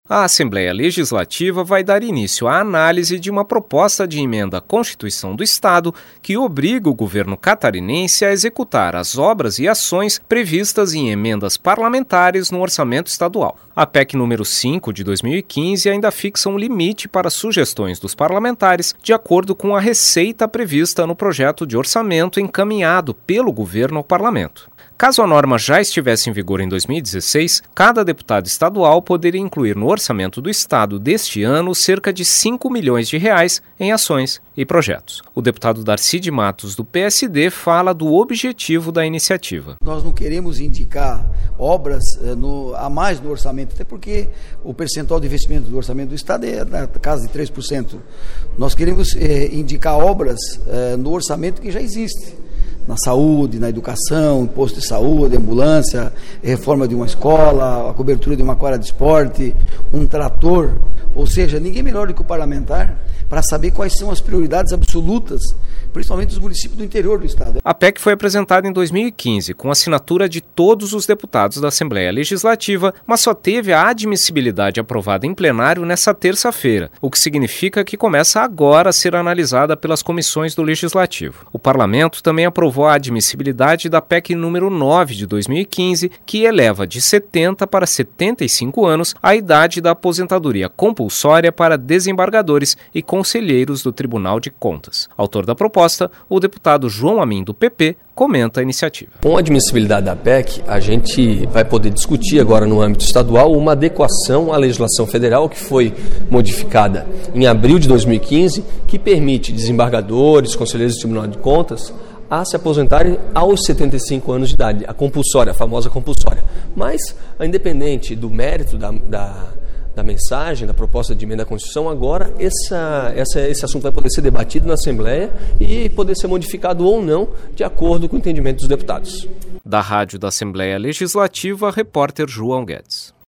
A Assembleia Legislativa vai dar início à análise de uma proposta de emenda à Constituição do Estado que obriga o governo catarinense a executar as obras e ações previstas em emendas parlamentares no orçamento estadual. A PEC número 5 de 2015 ainda fixa um limite para sugestões dos parlamentares de acordo com a receita prevista no projeto de orçamento encaminhado pelo governo ao parlamento. Caso a norma já estivesse em vigor em 2016, cada deputado estadual poderia incluir no orçamento do Estado deste ano cerca de 5 milhões de reais em ações e projetos. O deputado Darcy de Matos, do PSD, fala do objetivo da iniciativa. Nós não queremos indicar obras a mais no orçamento, até porque o percentual de investimento do orçamento do Estado é na casa de 3%. Nós queremos indicar obras no orçamento que já existe. Na saúde, na educação, posto de saúde, ambulância, reforma de uma escola, a cobertura de uma quadra de esporte, um trator. Ou seja, ninguém melhor do que o parlamentar para saber quais são as prioridades absolutas, principalmente dos municípios do interior do Estado. A PEC foi apresentada em 2015, com assinatura de todos os deputados da Assembleia Legislativa, mas só teve a admissibilidade aprovada em plenário nesta terça-feira, o que significa que começa agora a ser analisada pelas comissões do Legislativo. O Parlamento também aprovou a admissibilidade da PEC número 9 de 2015, que eleva de 70 para 75 anos a idade da aposentadoria compulsória para desembargadores e conselheiros do Tribunal de Contas. Autor da proposta, o deputado João Amin, do PP, comenta a iniciativa. Com a admissibilidade da PEC, a gente vai poder discutir agora no âmbito estadual uma adequação à legislação federal que foi modificada em abril de 2015, que permite desembargadores, conselheiros do Tribunal de Contas a se aposentarem aos 75 anos de idade, a compulsória, a famosa compulsória. Mas, independente do mérito da mensagem, da proposta de emenda à Constituição, agora esse assunto vai poder ser debatido na Assembleia e poder ser modificado ou não, de acordo com o entendimento dos deputados. Da Rádio da Assembleia Legislativa, repórter João Guedes.